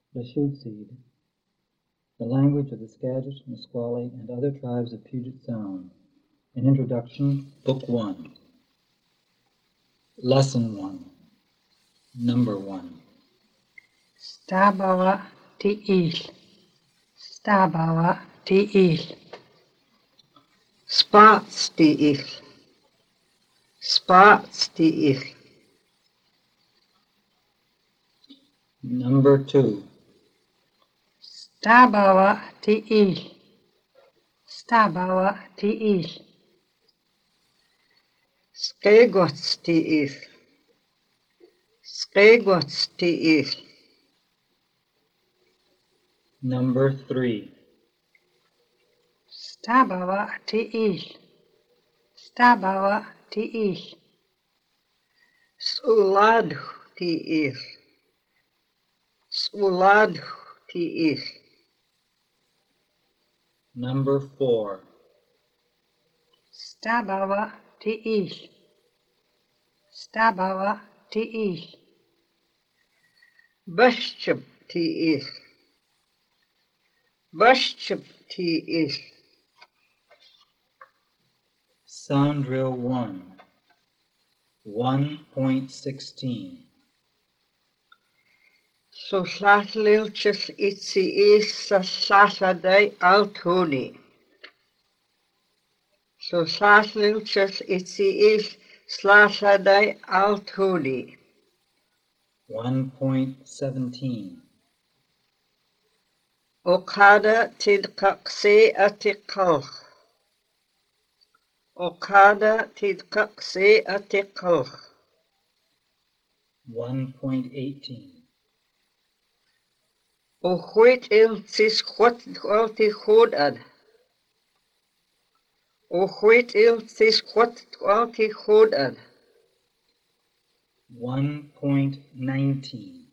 The shoot seed. The language of the Skagit, Nisqually, and other tribes of Puget Sound. An introduction, Book 1. Lesson 1. Number 1. Stabawa tiil. Stabawa tiil. Spots tiil. Spots tiil. Number 2. Stabawa tiil. Stabawa tiil. Skagots tiil. Skagots tiil. Number 3. Stabawa tiil. Stabawa tiil. Sulad tiil. Sulad tiil. Number 4. Stabawa tiil. Stabawa tiil. Bashchip tiil. Bashchip tiil. Sound Drill 1. 1.16. So slatlilchus itsi is sa slatlade altoni. So slatlilchus itsi is slatlade altoni. 1.17. Okada tidkakse atikal. Okada tidkakse atikal. 1.18. Ohuit iltis kwat kwalti hodad. Ohuit iltis kwat kwalti hodad. 1.19.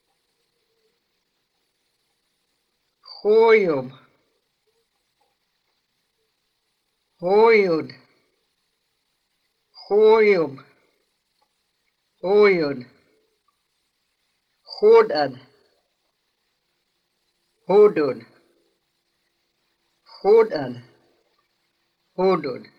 Hoyob. Hoyod. Hoyob. Hoyod. Hodad. Hodod. Hodad. Hodod.